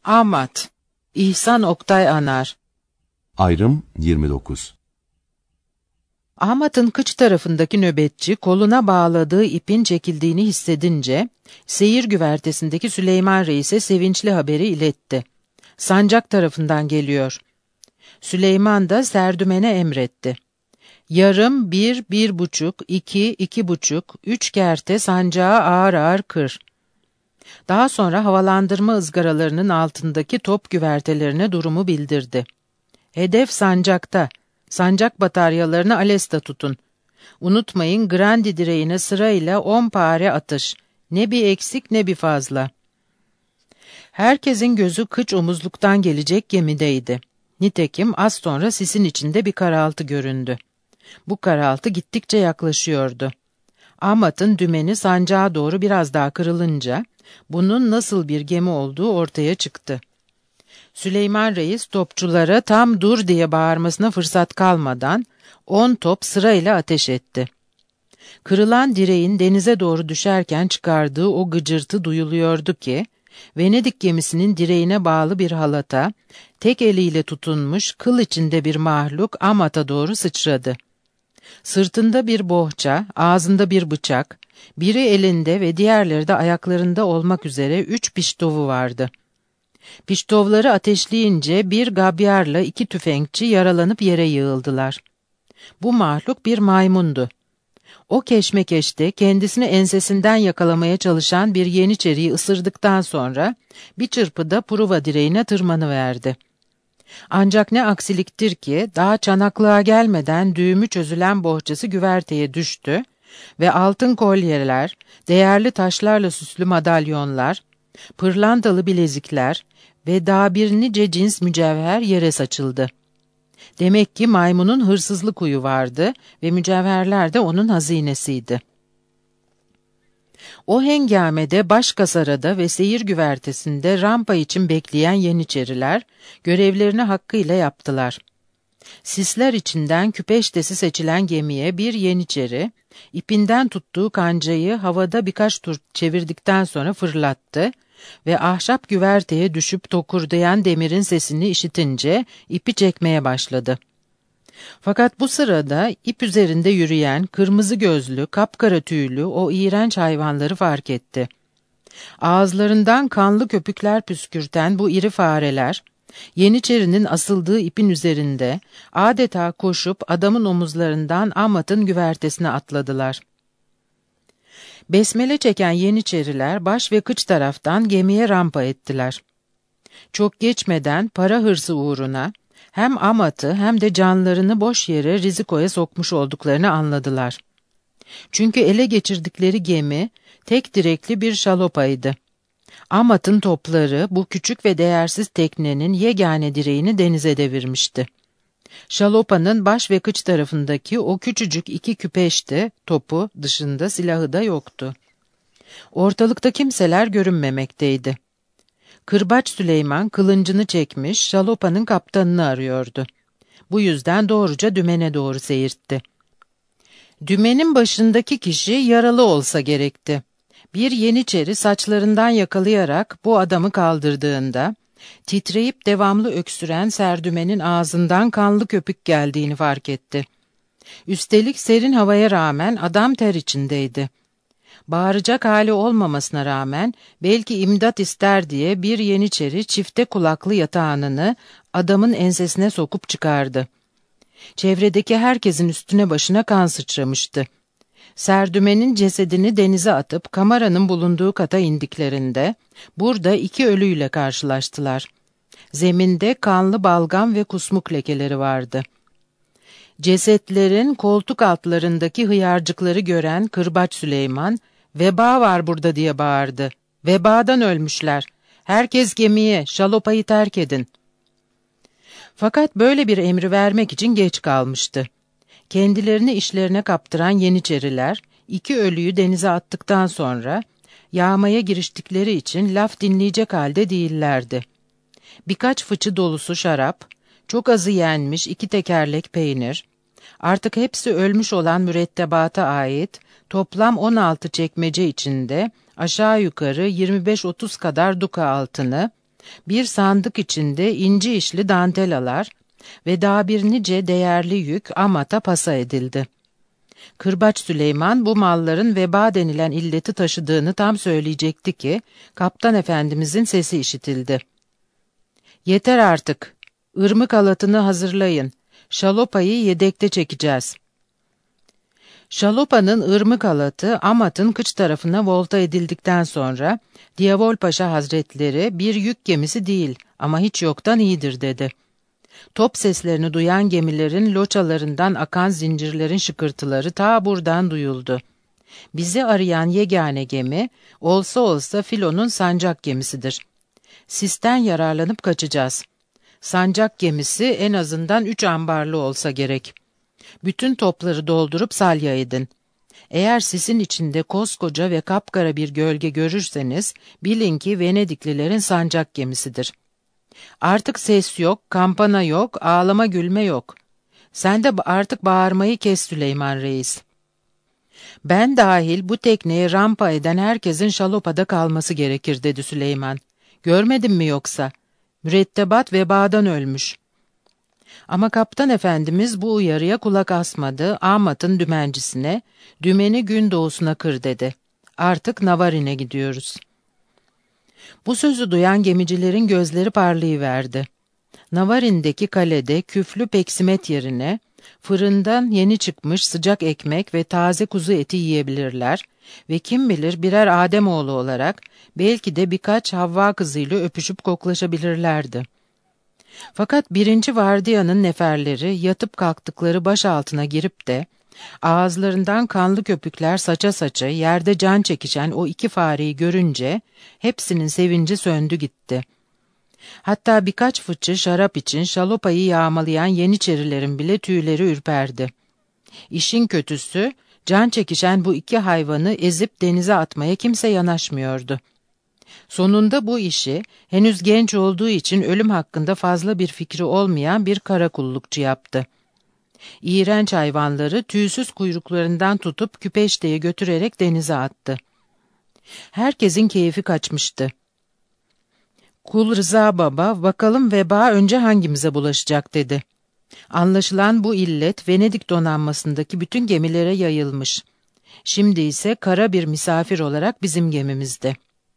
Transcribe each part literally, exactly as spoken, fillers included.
Amat İhsan Oktay Anar. Ayrım yirmi dokuz. Ahmet'in kıç tarafındaki nöbetçi koluna bağladığı ipin çekildiğini hissedince seyir güvertesindeki Süleyman Reis'e sevinçli haberi iletti. Sancak tarafından geliyor. Süleyman da Serdümen'e emretti. Yarım, bir, bir buçuk, iki, iki buçuk, üç kerte sancağı ağır ağır kır. Daha sonra havalandırma ızgaralarının altındaki top güvertelerine durumu bildirdi. Hedef sancakta. Sancak bataryalarını alesta tutun. Unutmayın, Grandi direğine sırayla on pare atış. Ne bir eksik ne bir fazla. Herkesin gözü kıç omuzluktan gelecek gemideydi. Nitekim az sonra sisin içinde bir karaltı göründü. Bu karaltı gittikçe yaklaşıyordu. Ahmet'in dümeni sancağa doğru biraz daha kırılınca bunun nasıl bir gemi olduğu ortaya çıktı. Süleyman Reis topçulara tam dur diye bağırmasına fırsat kalmadan on top sırayla ateş etti. Kırılan direğin denize doğru düşerken çıkardığı o gıcırtı duyuluyordu ki, Venedik gemisinin direğine bağlı bir halata, tek eliyle tutunmuş kıl içinde bir mahluk Ahmet'e doğru sıçradı. Sırtında bir bohça, ağzında bir bıçak, biri elinde ve diğerleri de ayaklarında olmak üzere üç piştovu vardı. Piştovları ateşleyince bir gabyarla iki tüfekçi yaralanıp yere yığıldılar. Bu mahluk bir maymundu. O keşmekeşte kendisini ensesinden yakalamaya çalışan bir yeniçeriyi ısırdıktan sonra bir çırpıda pruva direğine tırmanıverdi. Ancak ne aksiliktir ki daha çanaklığa gelmeden düğümü çözülen bohçası güverteye düştü ve altın kolyeler, değerli taşlarla süslü madalyonlar, pırlantalı bilezikler ve daha bir nice cins mücevher yere saçıldı. Demek ki maymunun hırsızlık huyu vardı ve mücevherler de onun hazinesiydi. O hengamede Başkasara'da ve seyir güvertesinde rampa için bekleyen yeniçeriler görevlerini hakkıyla yaptılar. Sisler içinden küpeştesi seçilen gemiye bir yeniçeri, ipinden tuttuğu kancayı havada birkaç tur çevirdikten sonra fırlattı ve ahşap güverteye düşüp tokurdayan demirin sesini işitince ipi çekmeye başladı. Fakat bu sırada ip üzerinde yürüyen kırmızı gözlü, kapkara tüylü o iğrenç hayvanları fark etti. Ağızlarından kanlı köpükler püskürten bu iri fareler, yeniçerinin asıldığı ipin üzerinde adeta koşup adamın omuzlarından Ahmet'in güvertesine atladılar. Besmele çeken yeniçeriler baş ve kıç taraftan gemiye rampa ettiler. Çok geçmeden para hırsı uğruna hem Ahmet'i hem de canlarını boş yere rizikoya sokmuş olduklarını anladılar. Çünkü ele geçirdikleri gemi tek direkli bir şalopaydı. Ahmet'in topları bu küçük ve değersiz teknenin yegane direğini denize devirmişti. Şalopanın baş ve kıç tarafındaki o küçücük iki küpeşte topu dışında silahı da yoktu. Ortalıkta kimseler görünmemekteydi. Kırbaç Süleyman kılıncını çekmiş şalopanın kaptanını arıyordu. Bu yüzden doğruca dümene doğru seyirtti. Dümenin başındaki kişi yaralı olsa gerekti. Bir yeniçeri saçlarından yakalayarak bu adamı kaldırdığında, titreyip devamlı öksüren Serdümen'in ağzından kanlı köpük geldiğini fark etti. Üstelik serin havaya rağmen adam ter içindeydi. Bağıracak hali olmamasına rağmen belki imdat ister diye bir yeniçeri çifte kulaklı yatağını adamın ensesine sokup çıkardı. Çevredeki herkesin üstüne başına kan sıçramıştı. Serdümen'in cesedini denize atıp kameranın bulunduğu kata indiklerinde burada iki ölüyle karşılaştılar. Zeminde kanlı balgam ve kusmuk lekeleri vardı. Cesetlerin koltuk altlarındaki hıyarcıkları gören Kırbaç Süleyman, "Veba var burada" diye bağırdı. "Vebadan ölmüşler. Herkes gemiye, şalopayı terk edin." Fakat böyle bir emri vermek için geç kalmıştı. Kendilerini işlerine kaptıran yeniçeriler, iki ölüyü denize attıktan sonra, yağmaya giriştikleri için laf dinleyecek halde değillerdi. Birkaç fıçı dolusu şarap, çok azı yenmiş iki tekerlek peynir, artık hepsi ölmüş olan mürettebata ait toplam on altı çekmece içinde aşağı yukarı yirmi beş otuz kadar duka altını, bir sandık içinde inci işli dantelalar ve daha bir nice değerli yük Amat'a pasa edildi. Kırbaç Süleyman bu malların veba denilen illeti taşıdığını tam söyleyecekti ki, Kaptan Efendimizin sesi işitildi. "Yeter artık, ırmık halatını hazırlayın, şalopayı yedekte çekeceğiz." Şalopa'nın ırmık halatı Amat'ın kıç tarafına volta edildikten sonra, Diyavol Paşa Hazretleri bir yük gemisi değil ama hiç yoktan iyidir dedi. Top seslerini duyan gemilerin loçalarından akan zincirlerin şıkırtıları ta buradan duyuldu. Bizi arayan yegane gemi, olsa olsa filonun sancak gemisidir. Sisten yararlanıp kaçacağız. Sancak gemisi en azından üç ambarlı olsa gerek. Bütün topları doldurup salya edin. Eğer sisin içinde koskoca ve kapkara bir gölge görürseniz, bilin ki Venediklilerin sancak gemisidir. Artık ses yok, kampana yok, ağlama gülme yok. Sen de artık bağırmayı kes Süleyman Reis. Ben dahil bu tekneye rampa eden herkesin şalopada kalması gerekir dedi Süleyman. Görmedin mi yoksa? Mürettebat vebadan ölmüş. Ama Kaptan Efendimiz bu uyarıya kulak asmadı, Amat'ın dümencisine, "Dümeni gün doğusuna kır" dedi. Artık Navarin'e gidiyoruz. Bu sözü duyan gemicilerin gözleri parlayıverdi. Navarin'deki kalede küflü peksimet yerine, fırından yeni çıkmış sıcak ekmek ve taze kuzu eti yiyebilirler ve kim bilir birer Ademoğlu olarak belki de birkaç Havva kızıyla öpüşüp koklaşabilirlerdi. Fakat birinci vardiyanın neferleri yatıp kalktıkları baş altına girip de ağızlarından kanlı köpükler saça saça yerde can çekişen o iki fareyi görünce hepsinin sevinci söndü gitti. Hatta birkaç fıçı şarap için şalopayı yağmalayan yeniçerilerin bile tüyleri ürperdi. İşin kötüsü, can çekişen bu iki hayvanı ezip denize atmaya kimse yanaşmıyordu. Sonunda bu işi, henüz genç olduğu için ölüm hakkında fazla bir fikri olmayan bir karakullukçu yaptı. İğrenç hayvanları tüysüz kuyruklarından tutup Küpeşte'ye götürerek denize attı. Herkesin keyfi kaçmıştı. Kul Rıza Baba, "Bakalım veba önce hangimize bulaşacak?" dedi. Anlaşılan bu illet Venedik donanmasındaki bütün gemilere yayılmış. Şimdi ise kara bir misafir olarak bizim gemimizde.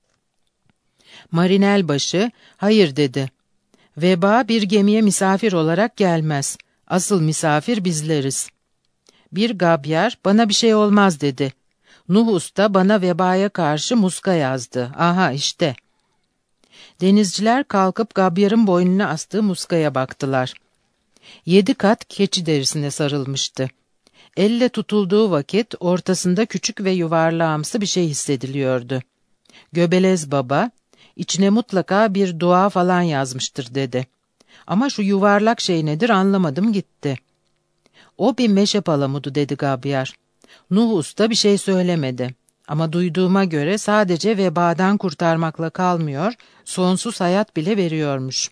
Marinelbaşı, "Hayır" dedi. "Veba bir gemiye misafir olarak gelmez. Asıl misafir bizleriz." Bir gabyar, "Bana bir şey olmaz" dedi. Nuh Usta bana vebaya karşı muska yazdı. Aha işte. Denizciler kalkıp gabyarın boynuna astığı muskaya baktılar. Yedi kat keçi derisine sarılmıştı. Elle tutulduğu vakit ortasında küçük ve yuvarlağımsı bir şey hissediliyordu. Göbelez Baba, "İçine mutlaka bir dua falan yazmıştır" dedi. "Ama şu yuvarlak şey nedir anlamadım gitti." "O bir meşe palamudu" dedi gabyar. Nuh Usta bir şey söylemedi. Ama duyduğuma göre sadece vebadan kurtarmakla kalmıyor, sonsuz hayat bile veriyormuş.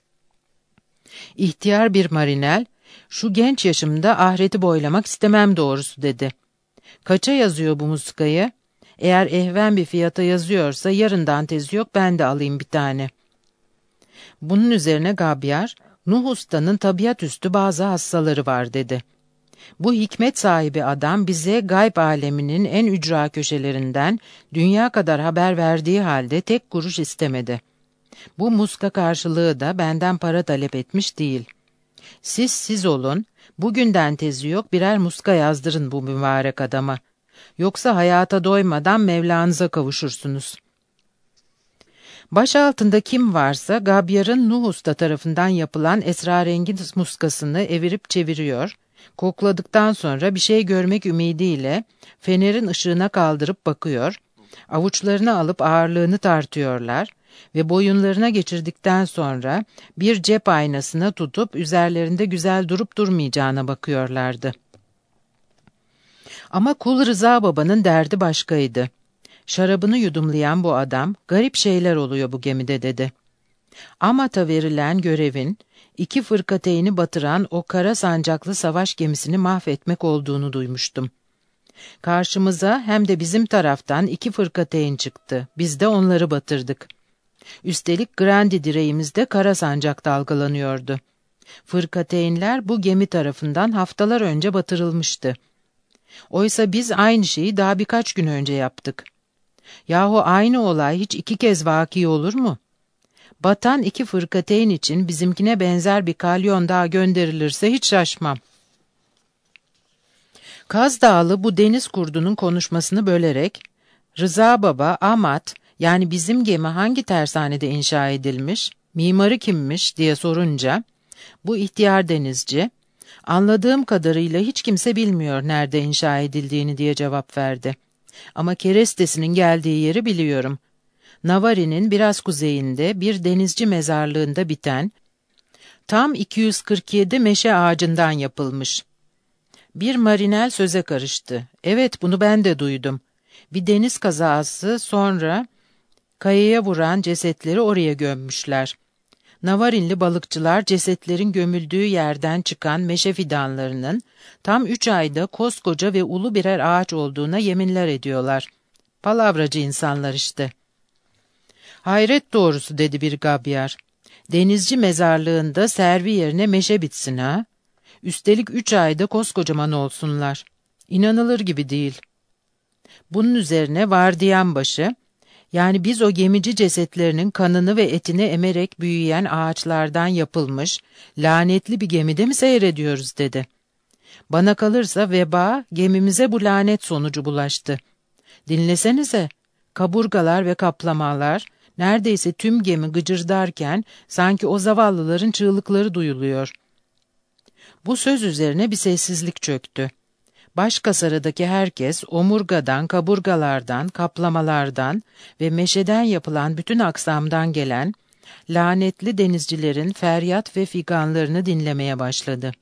İhtiyar bir marinel, "Şu genç yaşımda ahireti boylamak istemem doğrusu" dedi. "Kaça yazıyor bu muskayı? Eğer ehven bir fiyata yazıyorsa yarından tezi yok, ben de alayım bir tane." Bunun üzerine gabyar, "Nuh Usta'nın tabiatüstü bazı hassaları var" dedi. "Bu hikmet sahibi adam bize gayb aleminin en ücra köşelerinden dünya kadar haber verdiği halde tek kuruş istemedi. Bu muska karşılığı da benden para talep etmiş değil. Siz siz olun, bugünden tezi yok birer muska yazdırın bu mübarek adama. Yoksa hayata doymadan Mevlanıza kavuşursunuz." Baş altında kim varsa gabyarın Nuh Usta tarafından yapılan esrarengiz muskasını evirip çeviriyor, kokladıktan sonra bir şey görmek ümidiyle fenerin ışığına kaldırıp bakıyor, avuçlarını alıp ağırlığını tartıyorlar ve boyunlarına geçirdikten sonra bir cep aynasına tutup üzerlerinde güzel durup durmayacağına bakıyorlardı. Ama Kul Rıza Baba'nın derdi başkaydı. Şarabını yudumlayan bu adam, "Garip şeyler oluyor bu gemide" dedi. Amat'a verilen görevin, iki fırkateyni batıran o kara sancaklı savaş gemisini mahvetmek olduğunu duymuştum. Karşımıza hem de bizim taraftan iki fırkateyn çıktı. Biz de onları batırdık. Üstelik Grandi direğimizde kara sancak dalgalanıyordu. Fırkateynler bu gemi tarafından haftalar önce batırılmıştı. Oysa biz aynı şeyi daha birkaç gün önce yaptık. Yahu aynı olay hiç iki kez vaki olur mu? Batan iki fırkateyn için bizimkine benzer bir kalyon daha gönderilirse hiç şaşmam. Kaz Dağlı bu deniz kurdunun konuşmasını bölerek, Rıza Baba, Amat, yani bizim gemi hangi tersanede inşa edilmiş, mimarı kimmiş diye sorunca, bu ihtiyar denizci, anladığım kadarıyla hiç kimse bilmiyor nerede inşa edildiğini diye cevap verdi. Ama kerestesinin geldiği yeri biliyorum. Navari'nin biraz kuzeyinde bir denizci mezarlığında biten, tam iki yüz kırk yedi meşe ağacından yapılmış. Bir marinel söze karıştı. Evet, bunu ben de duydum. Bir deniz kazası sonra kayaya vuran cesetleri oraya gömmüşler. Navarinli balıkçılar cesetlerin gömüldüğü yerden çıkan meşe fidanlarının tam üç ayda koskoca ve ulu birer ağaç olduğuna yeminler ediyorlar. Palavracı insanlar işte. Hayret doğrusu dedi bir gabyar. Denizci mezarlığında servi yerine meşe bitsin ha? Üstelik üç ayda koskocaman olsunlar. İnanılır gibi değil. Bunun üzerine vardiyanbaşı, yani biz o gemici cesetlerinin kanını ve etini emerek büyüyen ağaçlardan yapılmış, lanetli bir gemide mi seyrediyoruz dedi. Bana kalırsa veba gemimize bu lanet sonucu bulaştı. Dinlesenize, kaburgalar ve kaplamalar, neredeyse tüm gemi gıcırdarken sanki o zavallıların çığlıkları duyuluyor. Bu söz üzerine bir sessizlik çöktü. Başkasarıdaki herkes omurgadan, kaburgalardan, kaplamalardan ve meşeden yapılan bütün aksamdan gelen lanetli denizcilerin feryat ve figanlarını dinlemeye başladı.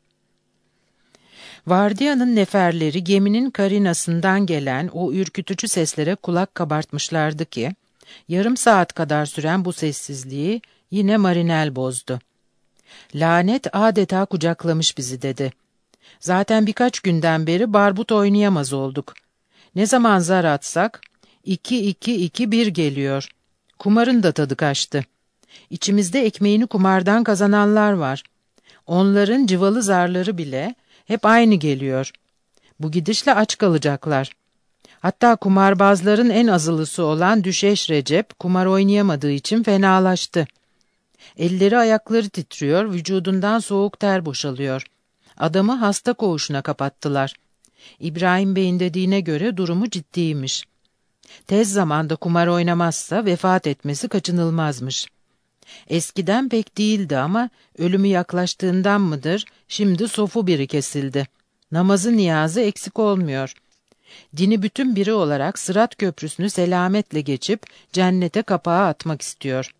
Vardiyanın neferleri geminin karinasından gelen o ürkütücü seslere kulak kabartmışlardı ki, yarım saat kadar süren bu sessizliği yine marinel bozdu. Lanet adeta kucaklamış bizi dedi. Zaten birkaç günden beri barbut oynayamaz olduk. Ne zaman zar atsak, iki iki iki bir geliyor. Kumarın da tadı kaçtı. İçimizde ekmeğini kumardan kazananlar var. Onların cıvalı zarları bile hep aynı geliyor. Bu gidişle aç kalacaklar. Hatta kumarbazların en azılısı olan Düşeş Recep kumar oynayamadığı için fenalaştı. Elleri ayakları titriyor, vücudundan soğuk ter boşalıyor. Adamı hasta koğuşuna kapattılar. İbrahim Bey'in dediğine göre durumu ciddiymiş. Tez zamanda kumar oynamazsa vefat etmesi kaçınılmazmış. Eskiden pek değildi ama ölümü yaklaştığından mıdır, şimdi sofu biri kesildi. Namazı niyazı eksik olmuyor. Dini bütün biri olarak Sırat Köprüsü'nü selametle geçip cennete kapağı atmak istiyor.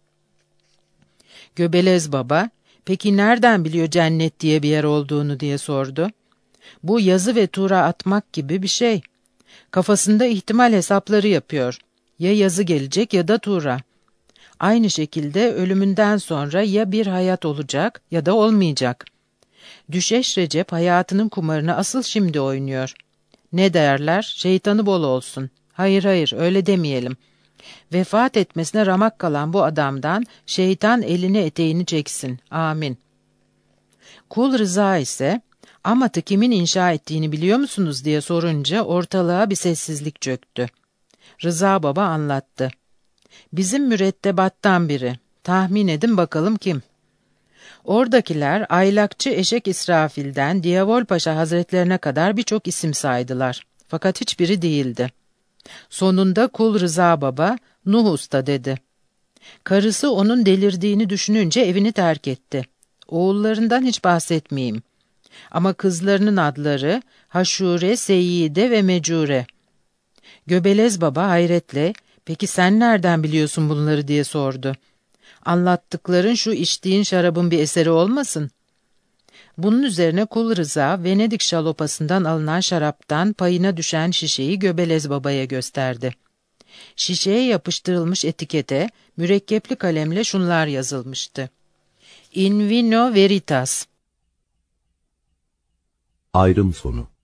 Göbelez Baba, peki nereden biliyor cennet diye bir yer olduğunu diye sordu. Bu yazı ve tura atmak gibi bir şey. Kafasında ihtimal hesapları yapıyor. Ya yazı gelecek ya da tura. Aynı şekilde ölümünden sonra ya bir hayat olacak ya da olmayacak. Düşeş Recep hayatının kumarını asıl şimdi oynuyor. Ne derler? Şeytanı bol olsun. Hayır hayır öyle demeyelim. Vefat etmesine ramak kalan bu adamdan şeytan elini eteğini çeksin. Amin. Kul Rıza ise Amat'ı kimin inşa ettiğini biliyor musunuz diye sorunca ortalığa bir sessizlik çöktü. Rıza Baba anlattı. Bizim mürettebattan biri. Tahmin edin bakalım kim? Oradakiler aylakçı Eşek İsrafil'den Diyavol Paşa Hazretlerine kadar birçok isim saydılar. Fakat hiçbiri değildi. Sonunda Kul Rıza Baba, Nuh Usta dedi. Karısı onun delirdiğini düşününce evini terk etti. Oğullarından hiç bahsetmeyeyim. Ama kızlarının adları Haşure, Seyyide ve Mecure. Göbelez Baba hayretle, peki sen nereden biliyorsun bunları diye sordu. Anlattıkların şu içtiğin şarabın bir eseri olmasın? Bunun üzerine Kul Rıza, Venedik şalopasından alınan şaraptan payına düşen şişeyi Göbelez Baba'ya gösterdi. Şişeye yapıştırılmış etikete mürekkepli kalemle şunlar yazılmıştı. In vino veritas. Ayrım sonu.